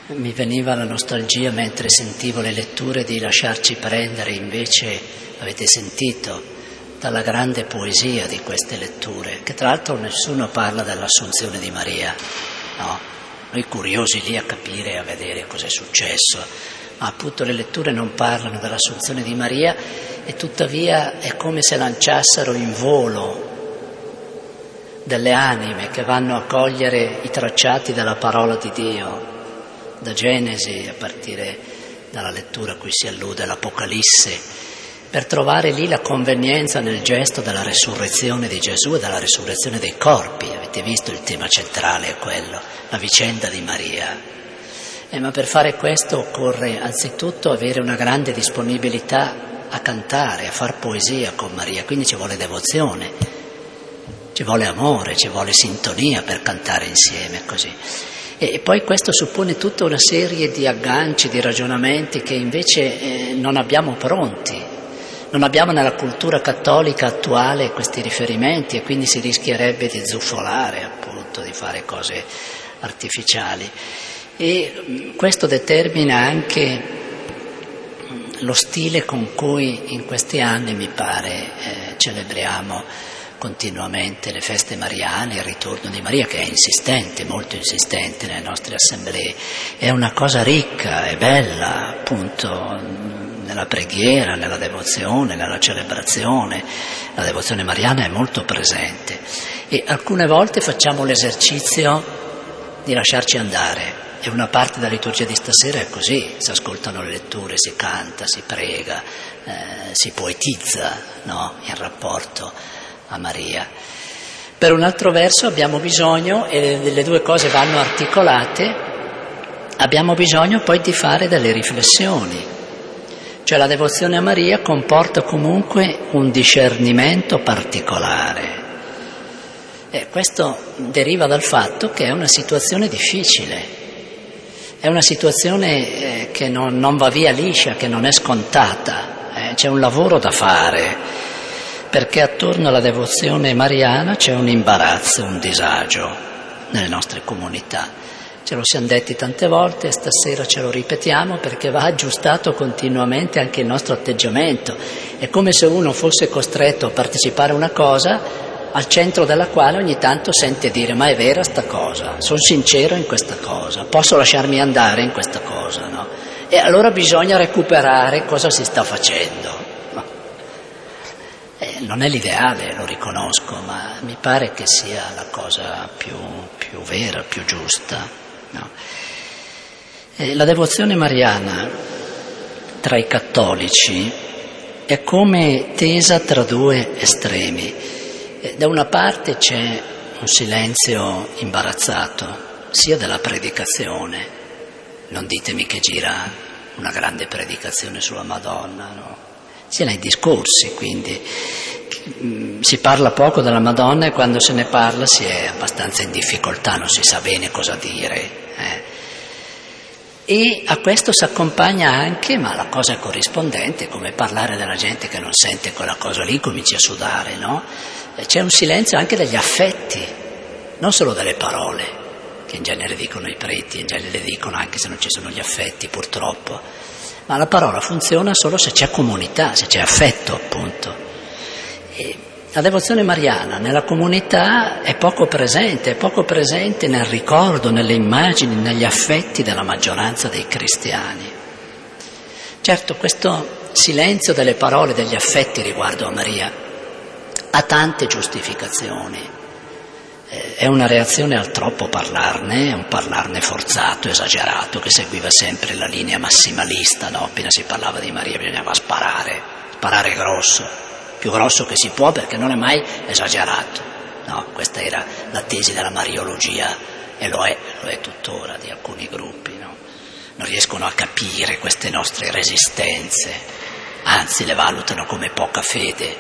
Mi veniva la nostalgia mentre sentivo le letture di lasciarci prendere, invece, avete sentito, dalla grande poesia di queste letture, che tra l'altro nessuno parla dell'Assunzione di Maria, no? Noi curiosi lì a capire e a vedere cosa è successo, ma appunto le letture non parlano dell'Assunzione di Maria e tuttavia è come se lanciassero in volo delle anime che vanno a cogliere i tracciati della parola di Dio, da Genesi a partire dalla lettura a cui si allude, l'Apocalisse, per trovare lì la convenienza nel gesto della resurrezione di Gesù e della resurrezione dei corpi. Avete visto, il tema centrale è quello, la vicenda di Maria. Ma per fare questo occorre anzitutto avere una grande disponibilità a cantare, a far poesia con Maria, quindi ci vuole devozione, ci vuole amore, ci vuole sintonia per cantare insieme così. E poi questo suppone tutta una serie di agganci, di ragionamenti che invece non abbiamo pronti. Non abbiamo nella cultura cattolica attuale questi riferimenti e quindi si rischierebbe di zuffolare, appunto, di fare cose artificiali. E questo determina anche lo stile con cui in questi anni, mi pare, celebriamo continuamente le feste mariane, il ritorno di Maria, che è insistente, molto insistente nelle nostre assemblee. È una cosa ricca, è bella, appunto, nella preghiera, nella devozione, nella celebrazione. La devozione mariana è molto presente e alcune volte facciamo l'esercizio di lasciarci andare. E una parte della liturgia di stasera è così, si ascoltano le letture, si canta, si prega, si poetizza, no? In rapporto a Maria. Per un altro verso abbiamo bisogno, e le due cose vanno articolate, abbiamo bisogno poi di fare delle riflessioni. Cioè la devozione a Maria comporta comunque un discernimento particolare. E questo deriva dal fatto che è una situazione difficile. È una situazione che non va via liscia, che non è scontata, c'è un lavoro da fare, perché attorno alla devozione mariana c'è un imbarazzo, un disagio nelle nostre comunità. Ce lo siamo detti tante volte e stasera ce lo ripetiamo perché va aggiustato continuamente anche il nostro atteggiamento. È come se uno fosse costretto a partecipare a una cosa al centro della quale ogni tanto sente dire: ma è vera sta cosa, sono sincero in questa cosa, posso lasciarmi andare in questa cosa, no? E allora bisogna recuperare cosa si sta facendo. No. Non è l'ideale, lo riconosco, ma mi pare che sia la cosa più vera, più giusta. No. La devozione mariana tra i cattolici è come tesa tra due estremi. Da una parte c'è un silenzio imbarazzato, sia della predicazione, non ditemi che gira una grande predicazione sulla Madonna, no? Sia nei discorsi, quindi si parla poco della Madonna e quando se ne parla si è abbastanza in difficoltà, non si sa bene cosa dire. E a questo si accompagna anche, ma la cosa è corrispondente, come parlare della gente che non sente quella cosa lì, cominci a sudare, no? C'è un silenzio anche degli affetti, non solo delle parole, che in genere dicono i preti, in genere le dicono anche se non ci sono gli affetti, purtroppo. Ma la parola funziona solo se c'è comunità, se c'è affetto, appunto. E la devozione mariana nella comunità è poco presente nel ricordo, nelle immagini, negli affetti della maggioranza dei cristiani. Certo, questo silenzio delle parole, degli affetti riguardo a Maria ha tante giustificazioni. È una reazione al troppo parlarne, è un parlarne forzato, esagerato, che seguiva sempre la linea massimalista, no? Appena si parlava di Maria bisognava sparare grosso, più grosso che si può perché non è mai esagerato, no? Questa era la tesi della mariologia e lo è tuttora di alcuni gruppi, no? Non riescono a capire queste nostre resistenze, anzi le valutano come poca fede.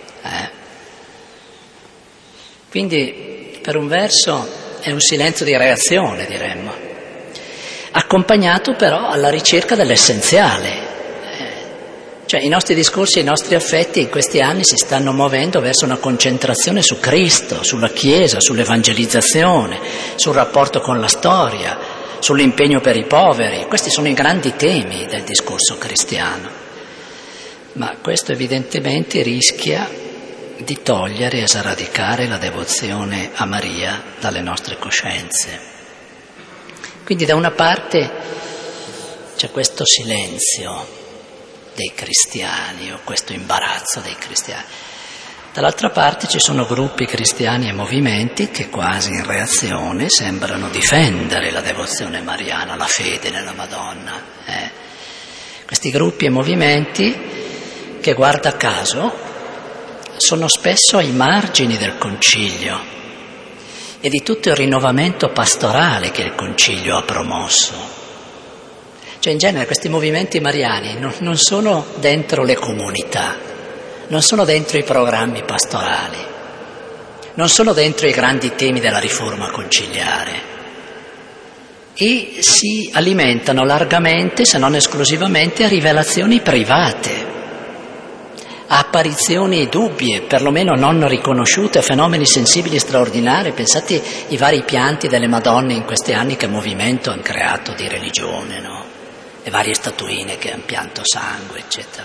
Quindi per un verso è un silenzio di reazione, diremmo, accompagnato però alla ricerca dell'essenziale. Cioè i nostri discorsi e i nostri affetti in questi anni si stanno muovendo verso una concentrazione su Cristo, sulla Chiesa, sull'evangelizzazione, sul rapporto con la storia, sull'impegno per i poveri. Questi sono i grandi temi del discorso cristiano. Ma questo evidentemente rischia di togliere e sradicare la devozione a Maria dalle nostre coscienze. Quindi da una parte c'è questo silenzio dei cristiani o questo imbarazzo dei cristiani. Dall'altra parte ci sono gruppi cristiani e movimenti che quasi in reazione sembrano difendere la devozione mariana, la fede nella Madonna. Questi gruppi e movimenti che, guarda caso, sono spesso ai margini del Concilio e di tutto il rinnovamento pastorale che il Concilio ha promosso. Cioè in genere questi movimenti mariani non sono dentro le comunità, non sono dentro i programmi pastorali, non sono dentro i grandi temi della riforma conciliare e si alimentano largamente, se non esclusivamente, a rivelazioni private, a apparizioni dubbie, perlomeno non riconosciute, a fenomeni sensibili straordinari. Pensate ai vari pianti delle Madonne in questi anni che movimento hanno creato di religione, no? Le varie statuine che hanno pianto sangue, eccetera.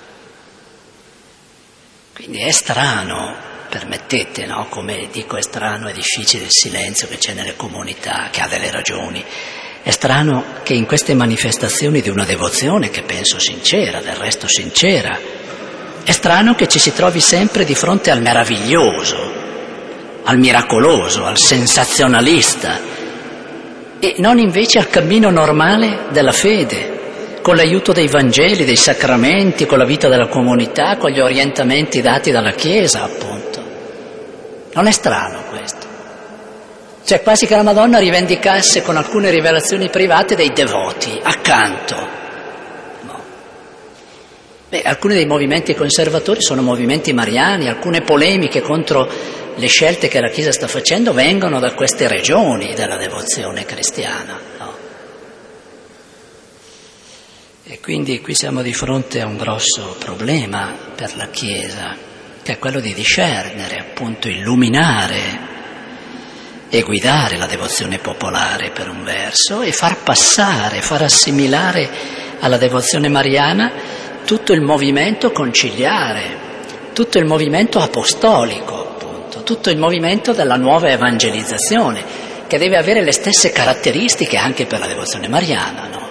Quindi è strano, permettete, no? Come dico, è strano, è difficile il silenzio che c'è nelle comunità, che ha delle ragioni. È strano che in queste manifestazioni di una devozione che penso sincera, del resto sincera, è strano che ci si trovi sempre di fronte al meraviglioso, al miracoloso, al sensazionalista, e non invece al cammino normale della fede, con l'aiuto dei Vangeli, dei sacramenti, con la vita della comunità, con gli orientamenti dati dalla Chiesa, appunto. Non è strano questo? Cioè quasi che la Madonna rivendicasse con alcune rivelazioni private dei devoti, accanto. No. Alcuni dei movimenti conservatori sono movimenti mariani, alcune polemiche contro le scelte che la Chiesa sta facendo vengono da queste regioni della devozione cristiana, no? E quindi qui siamo di fronte a un grosso problema per la Chiesa, che è quello di discernere, appunto, illuminare e guidare la devozione popolare per un verso e far passare, far assimilare alla devozione mariana tutto il movimento conciliare, tutto il movimento apostolico, tutto il movimento della nuova evangelizzazione, che deve avere le stesse caratteristiche anche per la devozione mariana, no?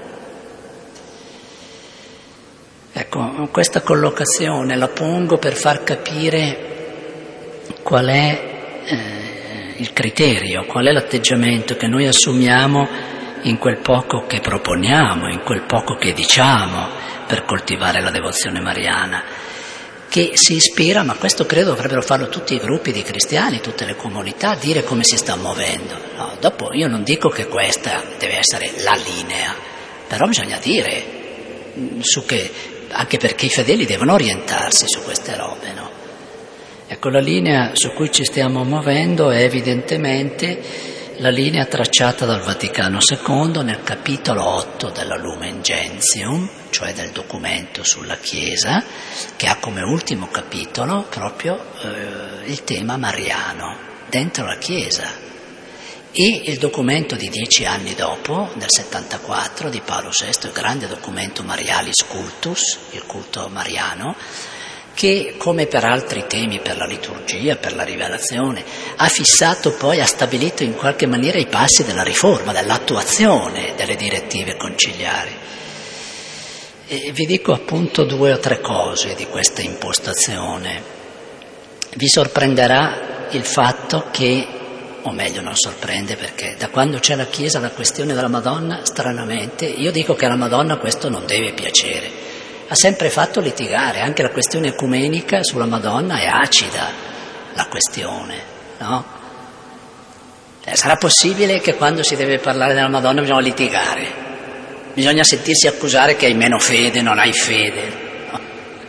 Ecco, questa collocazione la pongo per far capire qual è il criterio, qual è l'atteggiamento che noi assumiamo in quel poco che proponiamo, in quel poco che diciamo per coltivare la devozione mariana, che si ispira, ma questo credo dovrebbero farlo tutti i gruppi di cristiani, tutte le comunità, dire come si sta muovendo. No, dopo io non dico che questa deve essere la linea, però bisogna dire su che, anche perché i fedeli devono orientarsi su queste robe, no? Ecco, la linea su cui ci stiamo muovendo è evidentemente la linea tracciata dal Vaticano II nel capitolo 8 della Lumen Gentium, cioè del documento sulla Chiesa, che ha come ultimo capitolo proprio il tema mariano dentro la Chiesa, e il documento di 10 anni dopo, del 74, di Paolo VI, il grande documento Marialis Cultus, il culto mariano, che, come per altri temi, per la liturgia, per la rivelazione, ha fissato poi, ha stabilito in qualche maniera i passi della riforma, dell'attuazione delle direttive conciliari. E vi dico appunto 2 o 3 cose di questa impostazione. Vi sorprenderà il fatto che, o meglio non sorprende, perché da quando c'è la Chiesa la questione della Madonna, stranamente, io dico che alla Madonna questo non deve piacere. Ha sempre fatto litigare, anche la questione ecumenica sulla Madonna è acida, la questione, no? Sarà possibile che quando si deve parlare della Madonna bisogna litigare, bisogna sentirsi accusare che hai meno fede, non hai fede, no?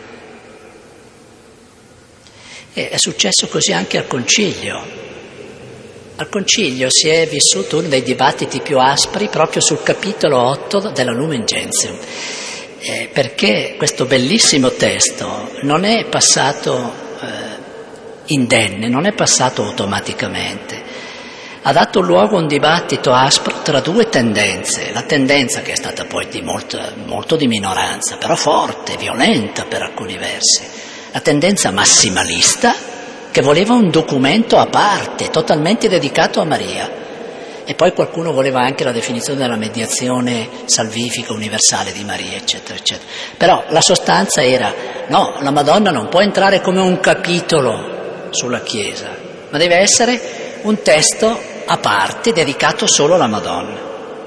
E è successo così anche al Concilio. Al Concilio si è vissuto uno dei dibattiti più aspri proprio sul capitolo 8 della Lumen Gentium. Perché questo bellissimo testo non è passato indenne, non è passato automaticamente. ha dato luogo a un dibattito aspro tra due tendenze. La tendenza che è stata poi molto di minoranza, però forte, violenta per alcuni versi. La tendenza massimalista, che voleva un documento a parte, totalmente dedicato a Maria. E poi qualcuno voleva anche la definizione della mediazione salvifica universale di Maria, eccetera, eccetera. Però la sostanza era, no, la Madonna non può entrare come un capitolo sulla Chiesa, ma deve essere un testo a parte, dedicato solo alla Madonna.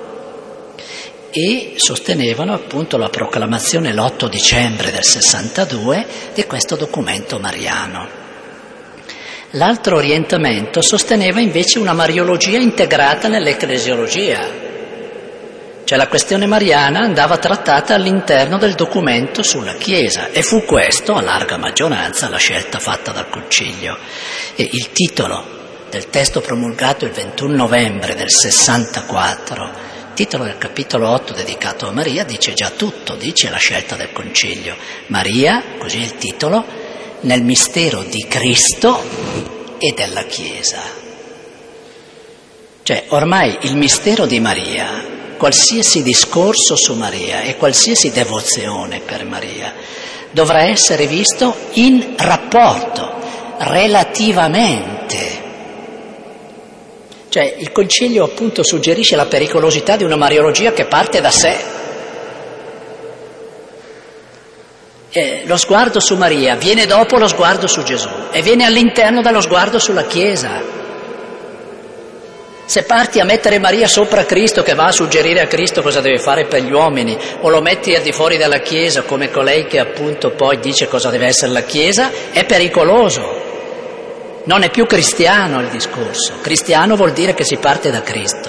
E sostenevano appunto la proclamazione l'8 dicembre del 62 di questo documento mariano. L'altro orientamento sosteneva invece una mariologia integrata nell'ecclesiologia, cioè la questione mariana andava trattata all'interno del documento sulla Chiesa, e fu questo, a larga maggioranza, la scelta fatta dal Concilio. E il titolo del testo promulgato il 21 novembre del 64, titolo del capitolo 8 dedicato a Maria, dice già tutto, dice la scelta del Concilio. Maria, così è il titolo, nel mistero di Cristo e della Chiesa. Cioè, ormai il mistero di Maria, qualsiasi discorso su Maria e qualsiasi devozione per Maria, dovrà essere visto in rapporto, relativamente. Cioè, il Concilio appunto suggerisce la pericolosità di una mariologia che parte da sé. Lo sguardo su Maria viene dopo lo sguardo su Gesù e viene all'interno dello sguardo sulla Chiesa. Se parti a mettere Maria sopra Cristo, che va a suggerire a Cristo cosa deve fare per gli uomini, o lo metti al di fuori della Chiesa come colei che appunto poi dice cosa deve essere la Chiesa, è pericoloso. Non è più cristiano il discorso. Cristiano vuol dire che si parte da Cristo.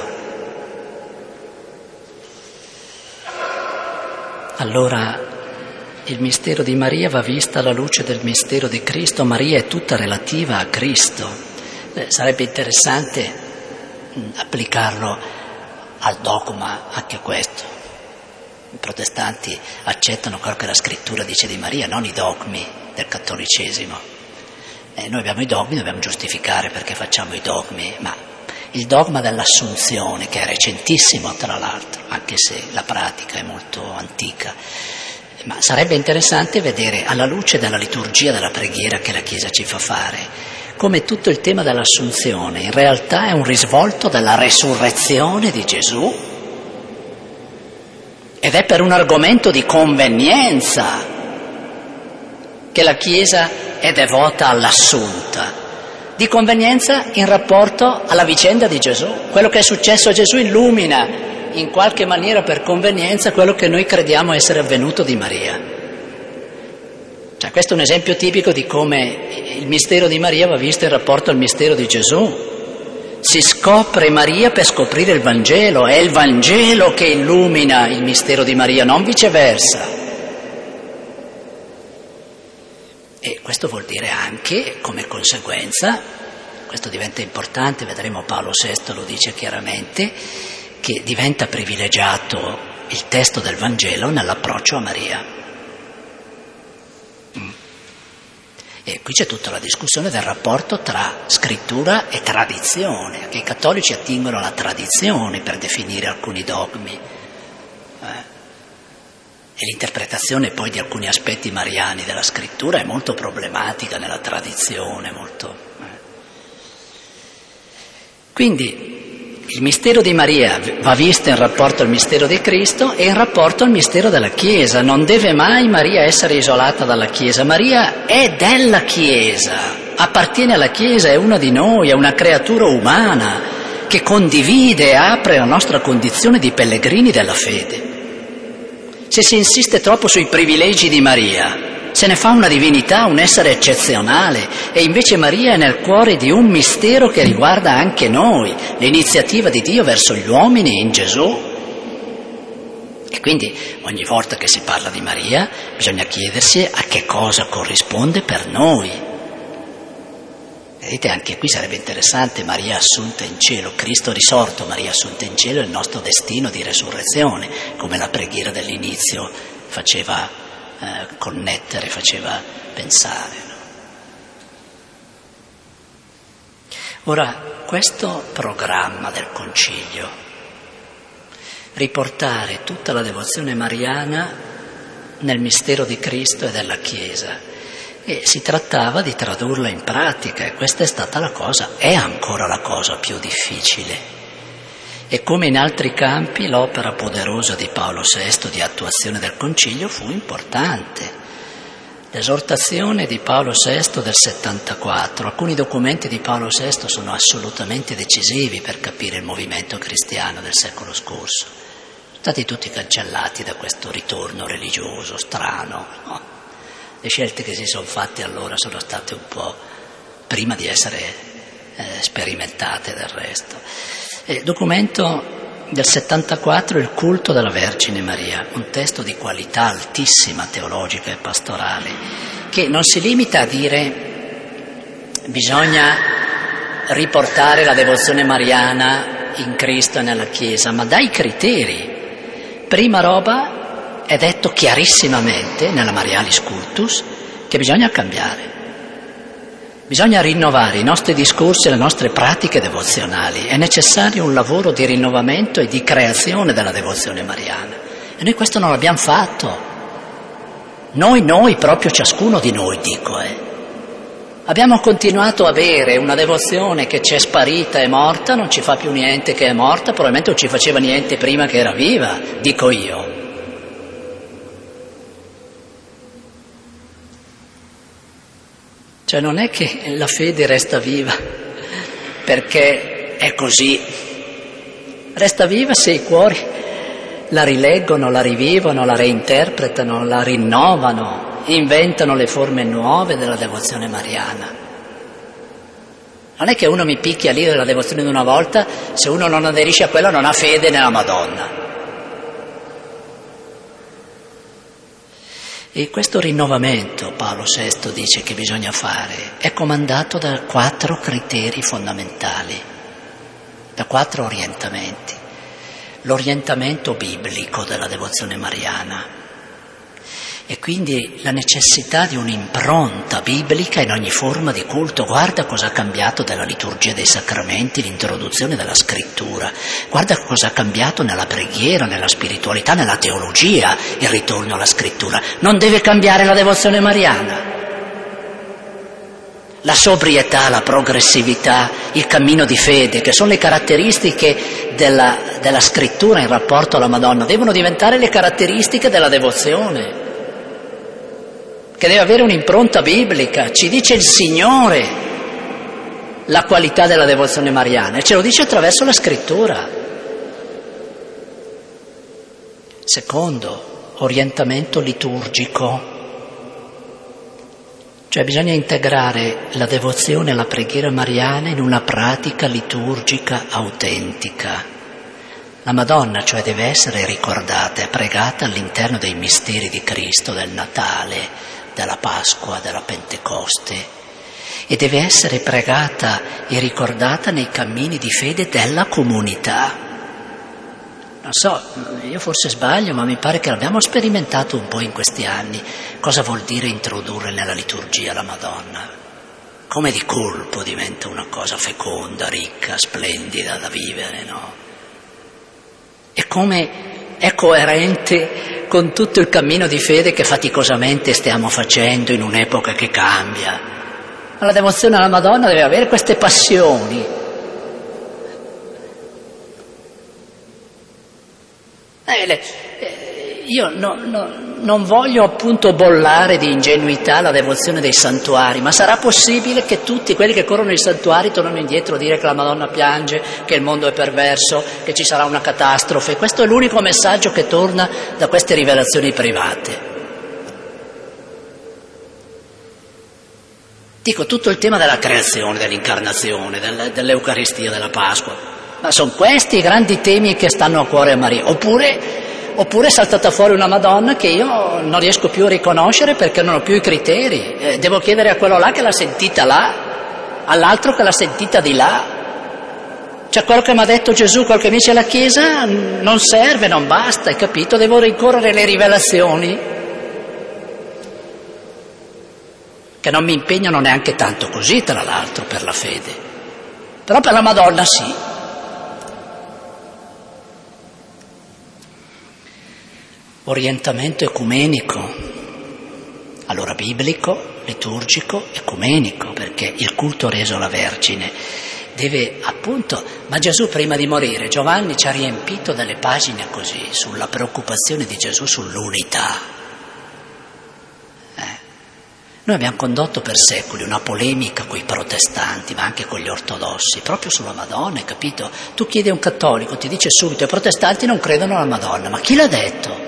Allora, il mistero di Maria va vista alla luce del mistero di Cristo. Maria è tutta relativa a Cristo. Sarebbe interessante applicarlo al dogma anche questo. I protestanti accettano quello che la scrittura dice di Maria, non i dogmi del cattolicesimo. Noi abbiamo i dogmi, dobbiamo giustificare perché facciamo i dogmi, ma il dogma dell'assunzione, che è recentissimo tra l'altro, anche se la pratica è molto antica, ma sarebbe interessante vedere alla luce della liturgia della preghiera che la Chiesa ci fa fare, come tutto il tema dell'assunzione in realtà è un risvolto della resurrezione di Gesù, ed è per un argomento di convenienza che la Chiesa è devota all'assunta, di convenienza in rapporto alla vicenda di Gesù. Quello che è successo a Gesù illumina in qualche maniera per convenienza quello che noi crediamo essere avvenuto di Maria. Cioè, questo è un esempio tipico di come il mistero di Maria va visto in rapporto al mistero di Gesù. Si scopre Maria per scoprire il Vangelo, è il Vangelo che illumina il mistero di Maria, non viceversa. E questo vuol dire anche, come conseguenza, questo diventa importante, vedremo Paolo VI lo dice chiaramente, che diventa privilegiato il testo del Vangelo nell'approccio a Maria. E qui c'è tutta la discussione del rapporto tra scrittura e tradizione, che i cattolici attingono alla tradizione per definire alcuni dogmi. E l'interpretazione poi di alcuni aspetti mariani della scrittura è molto problematica nella tradizione, Quindi il mistero di Maria va visto in rapporto al mistero di Cristo e in rapporto al mistero della Chiesa. Non deve mai Maria essere isolata dalla Chiesa. Maria è della Chiesa, appartiene alla Chiesa, è una di noi, è una creatura umana che condivide e apre la nostra condizione di pellegrini della fede. Se si insiste troppo sui privilegi di Maria, se ne fa una divinità, un essere eccezionale, e invece Maria è nel cuore di un mistero che riguarda anche noi, l'iniziativa di Dio verso gli uomini in Gesù. E quindi ogni volta che si parla di Maria bisogna chiedersi a che cosa corrisponde per noi. Vedete, anche qui sarebbe interessante Maria assunta in cielo, Cristo risorto, Maria assunta in cielo, il nostro destino di resurrezione, come la preghiera dell'inizio faceva connettere, faceva pensare. Ora, questo programma del Concilio, riportare tutta la devozione mariana nel mistero di Cristo e della Chiesa, e si trattava di tradurla in pratica, e questa è stata la cosa, è ancora la cosa più difficile. E come in altri campi l'opera poderosa di Paolo VI di attuazione del Concilio fu importante. L'esortazione di Paolo VI del 74, alcuni documenti di Paolo VI sono assolutamente decisivi per capire il movimento cristiano del secolo scorso. Sono stati tutti cancellati da questo ritorno religioso strano, no? Le scelte che si sono fatte allora sono state un po' prima di essere sperimentate del resto. Il documento del 74, il culto della Vergine Maria, un testo di qualità altissima teologica e pastorale, che non si limita a dire bisogna riportare la devozione mariana in Cristo e nella Chiesa, ma dà i criteri. Prima roba è detto chiarissimamente nella Marialis Cultus che bisogna cambiare. Bisogna rinnovare i nostri discorsi e le nostre pratiche devozionali. È necessario un lavoro di rinnovamento e di creazione della devozione mariana. E noi questo non l'abbiamo fatto. Noi, proprio ciascuno di noi, dico. Abbiamo continuato a avere una devozione che ci è sparita, è morta, non ci fa più niente che è morta, probabilmente non ci faceva niente prima che era viva, dico io. Cioè non è che la fede resta viva perché è così, resta viva se i cuori la rileggono, la rivivono, la reinterpretano, la rinnovano, inventano le forme nuove della devozione mariana. Non è che uno mi picchia lì della devozione di una volta, se uno non aderisce a quella non ha fede nella Madonna. E questo rinnovamento, Paolo VI dice che bisogna fare, è comandato da 4 criteri fondamentali, da 4 orientamenti. L'orientamento biblico della devozione mariana e quindi la necessità di un'impronta biblica in ogni forma di culto. Guarda cosa ha cambiato dalla liturgia dei sacramenti, l'introduzione della scrittura. Guarda cosa ha cambiato nella preghiera, nella spiritualità, nella teologia, il ritorno alla scrittura. Non deve cambiare la devozione mariana. La sobrietà, la progressività, il cammino di fede, che sono le caratteristiche della scrittura in rapporto alla Madonna, devono diventare le caratteristiche della devozione, che deve avere un'impronta biblica. Ci dice il Signore la qualità della devozione mariana e ce lo dice attraverso la scrittura. Secondo, orientamento liturgico, cioè bisogna integrare la devozione e la preghiera mariana in una pratica liturgica autentica. La Madonna, cioè, deve essere ricordata e pregata all'interno dei misteri di Cristo, del Natale, della Pasqua, della Pentecoste, e deve essere pregata e ricordata nei cammini di fede della comunità. Non so, io forse sbaglio, ma mi pare che l'abbiamo sperimentato un po' in questi anni. Cosa vuol dire introdurre nella liturgia la Madonna? Come di colpo diventa una cosa feconda, ricca, splendida da vivere, no? E come è coerente con tutto il cammino di fede che faticosamente stiamo facendo in un'epoca che cambia. Ma la devozione alla Madonna deve avere queste passioni. Io non voglio appunto bollare di ingenuità la devozione dei santuari, ma sarà possibile che tutti quelli che corrono ai santuari tornano indietro a dire che la Madonna piange, che il mondo è perverso, che ci sarà una catastrofe? Questo è l'unico messaggio che torna da queste rivelazioni private. Dico, tutto il tema della creazione, dell'incarnazione, dell'Eucaristia, della Pasqua, ma sono questi i grandi temi che stanno a cuore a Maria. Oppure è saltata fuori una Madonna che io non riesco più a riconoscere perché non ho più i criteri. Devo chiedere a quello là che l'ha sentita là, all'altro che l'ha sentita di là. Cioè quello che mi ha detto Gesù, quello che mi dice la Chiesa non serve, non basta, hai capito? Devo rincorrere le rivelazioni che non mi impegnano neanche tanto così, tra l'altro, per la fede. però per la Madonna sì. Orientamento ecumenico, allora biblico, liturgico, ecumenico, perché il culto reso alla Vergine deve appunto, ma Gesù prima di morire, Giovanni ci ha riempito delle pagine così, sulla preoccupazione di Gesù sull'unità. Noi abbiamo condotto per secoli una polemica con i protestanti, ma anche con gli ortodossi, proprio sulla Madonna, hai capito? Tu chiedi a un cattolico, ti dice subito, i protestanti non credono alla Madonna, ma chi l'ha detto?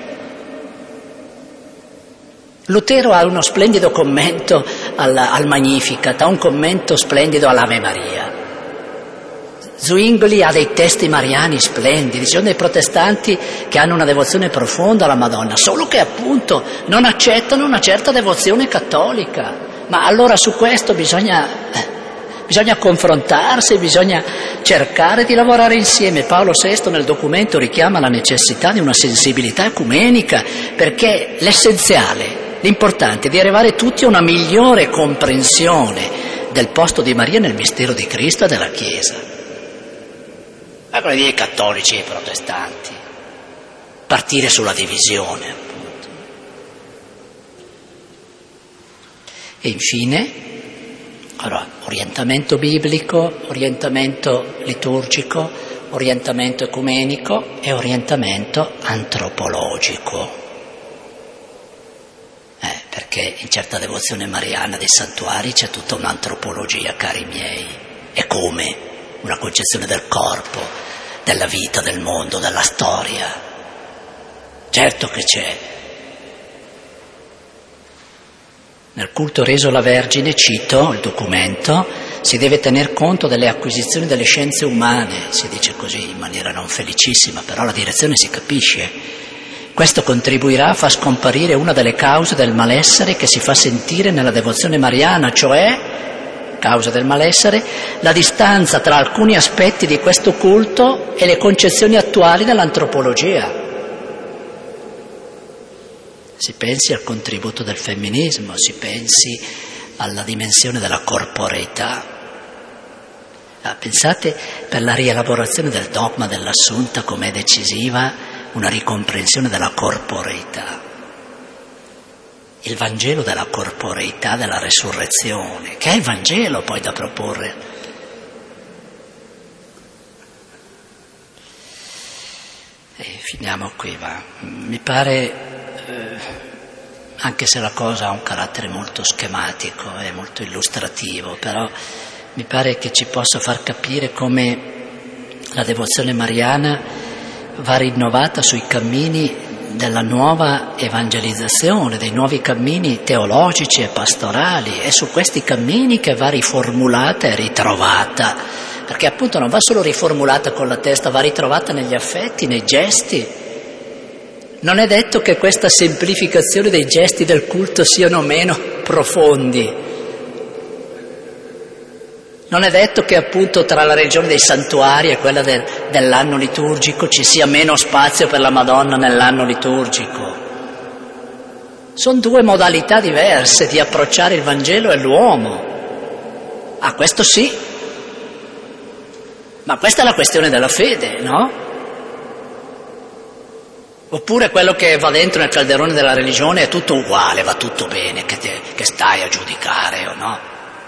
Lutero ha uno splendido commento al Magnificat, ha un commento splendido all'Ave Maria. Zwingli ha dei testi mariani splendidi, ci sono dei protestanti che hanno una devozione profonda alla Madonna, solo che appunto non accettano una certa devozione cattolica. Ma allora su questo bisogna confrontarsi, bisogna cercare di lavorare insieme. Paolo VI nel documento richiama la necessità di una sensibilità ecumenica, perché l'essenziale, l'importante è di arrivare tutti a una migliore comprensione del posto di Maria nel mistero di Cristo e della Chiesa. Ma come dire i cattolici e i protestanti, partire sulla divisione, appunto. E infine, allora, orientamento biblico, orientamento liturgico, orientamento ecumenico e orientamento antropologico. Perché in certa devozione mariana dei santuari c'è tutta un'antropologia, cari miei. E come? Una concezione del corpo, della vita, del mondo, della storia. Certo che c'è. Nel culto reso alla Vergine, cito il documento, si deve tener conto delle acquisizioni delle scienze umane, si dice così in maniera non felicissima, però la direzione si capisce. Questo contribuirà a far scomparire una delle cause del malessere che si fa sentire nella devozione mariana, cioè, causa del malessere, la distanza tra alcuni aspetti di questo culto e le concezioni attuali dell'antropologia. Si pensi al contributo del femminismo, si pensi alla dimensione della corporeità. Pensate per la rielaborazione del dogma dell'Assunta com'è decisiva una ricomprensione della corporeità. Il Vangelo della corporeità, della resurrezione, che è il Vangelo poi da proporre. E finiamo qui, va. Mi pare, anche se la cosa ha un carattere molto schematico, è molto illustrativo, però mi pare che ci possa far capire come la devozione mariana va rinnovata sui cammini della nuova evangelizzazione, dei nuovi cammini teologici e pastorali. È su questi cammini che va riformulata e ritrovata, perché appunto non va solo riformulata con la testa, va ritrovata negli affetti, nei gesti. Non è detto che questa semplificazione dei gesti del culto siano meno profondi. Non è detto che appunto tra la regione dei santuari e quella dell'anno liturgico ci sia meno spazio per la Madonna nell'anno liturgico. Sono due modalità diverse di approcciare il Vangelo e l'uomo. Ah, questo sì. Ma questa è la questione della fede, no? Oppure quello che va dentro nel calderone della religione è tutto uguale, va tutto bene, che stai a giudicare o no?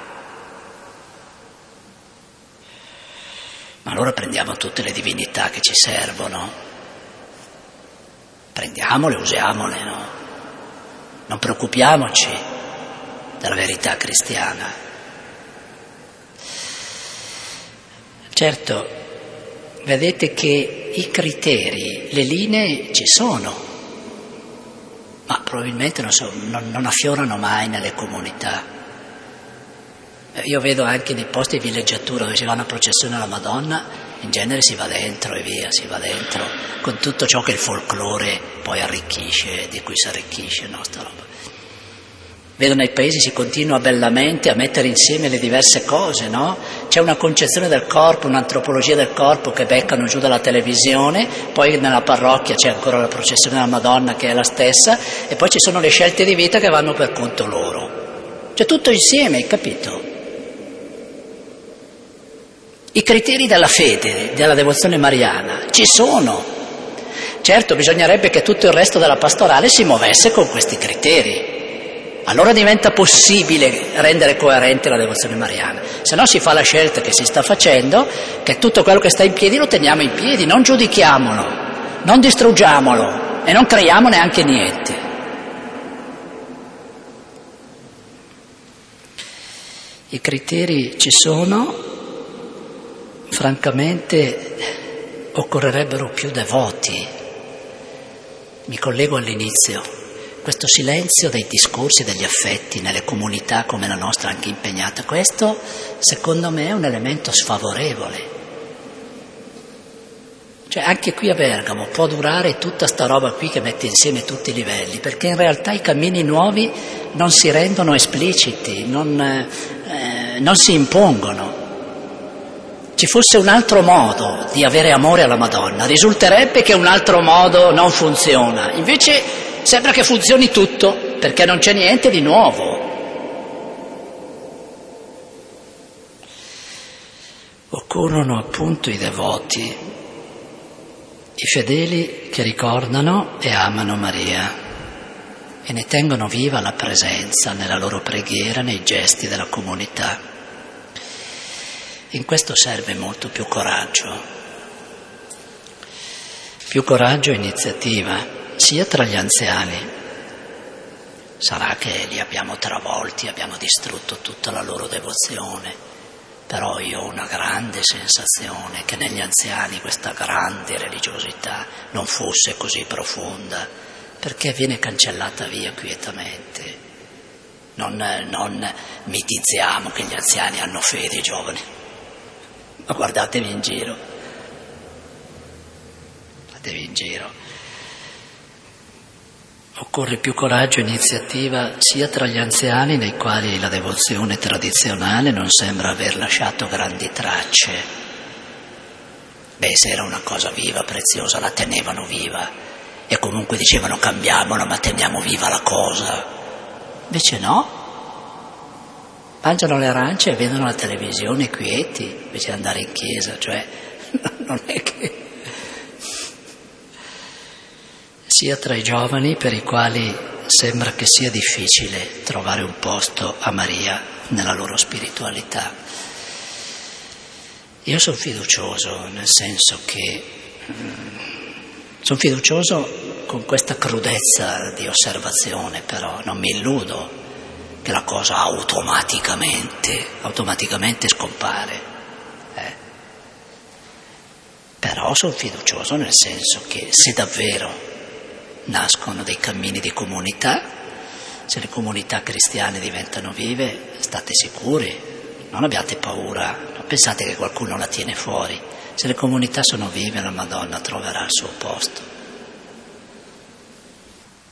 Ma allora prendiamo tutte le divinità che ci servono, prendiamole, usiamole, no? Non preoccupiamoci della verità cristiana. Certo, vedete che i criteri, le linee ci sono, ma probabilmente non affiorano mai nelle comunità. Io vedo anche nei posti di villeggiatura dove si va a una processione alla Madonna, in genere si va dentro e via, si va dentro, con tutto ciò che il folklore poi arricchisce, di cui si arricchisce, no, sta roba. Vedo nei paesi si continua bellamente a mettere insieme le diverse cose, no? C'è una concezione del corpo, un'antropologia del corpo che beccano giù dalla televisione, poi nella parrocchia c'è ancora la processione della Madonna che è la stessa, e poi ci sono le scelte di vita che vanno per conto loro. C'è tutto insieme, hai capito? I criteri della fede, della devozione mariana, ci sono. Certo, bisognerebbe che tutto il resto della pastorale si muovesse con questi criteri. Allora diventa possibile rendere coerente la devozione mariana. Se no si fa la scelta che si sta facendo, che tutto quello che sta in piedi lo teniamo in piedi, non giudichiamolo, non distruggiamolo e non creiamo neanche niente. I criteri ci sono, francamente occorrerebbero più devoti. Mi collego all'inizio, questo silenzio dei discorsi, degli affetti nelle comunità come la nostra anche impegnata, questo secondo me è un elemento sfavorevole. Cioè anche qui a Bergamo può durare tutta sta roba qui che mette insieme tutti i livelli, perché in realtà i cammini nuovi non si rendono espliciti, non si impongono. Ci fosse un altro modo di avere amore alla Madonna, risulterebbe che un altro modo non funziona. Invece sembra che funzioni tutto, perché non c'è niente di nuovo. Occorrono appunto i devoti, i fedeli che ricordano e amano Maria e ne tengono viva la presenza nella loro preghiera, nei gesti della comunità. In questo serve molto più coraggio e iniziativa, sia tra gli anziani. Sarà che li abbiamo travolti, abbiamo distrutto tutta la loro devozione, però io ho una grande sensazione che negli anziani questa grande religiosità non fosse così profonda, perché viene cancellata via quietamente. Non mitizziamo che gli anziani hanno fede, i giovani. Ma guardatevi in giro. Occorre più coraggio e iniziativa sia tra gli anziani, nei quali la devozione tradizionale non sembra aver lasciato grandi tracce. Se era una cosa viva, preziosa, la tenevano viva e comunque dicevano cambiamola ma teniamo viva la cosa. Invece no. Mangiano le arance e vedono la televisione quieti invece di andare in chiesa, cioè non è che... Sia tra i giovani per i quali sembra che sia difficile trovare un posto a Maria nella loro spiritualità. Io sono fiducioso, nel senso che sono fiducioso con questa crudezza di osservazione, però non mi illudo che la cosa automaticamente scompare. Però sono fiducioso nel senso che se davvero nascono dei cammini di comunità, se le comunità cristiane diventano vive, state sicuri, non abbiate paura, non pensate che qualcuno la tiene fuori. Se le comunità sono vive, la Madonna troverà il suo posto.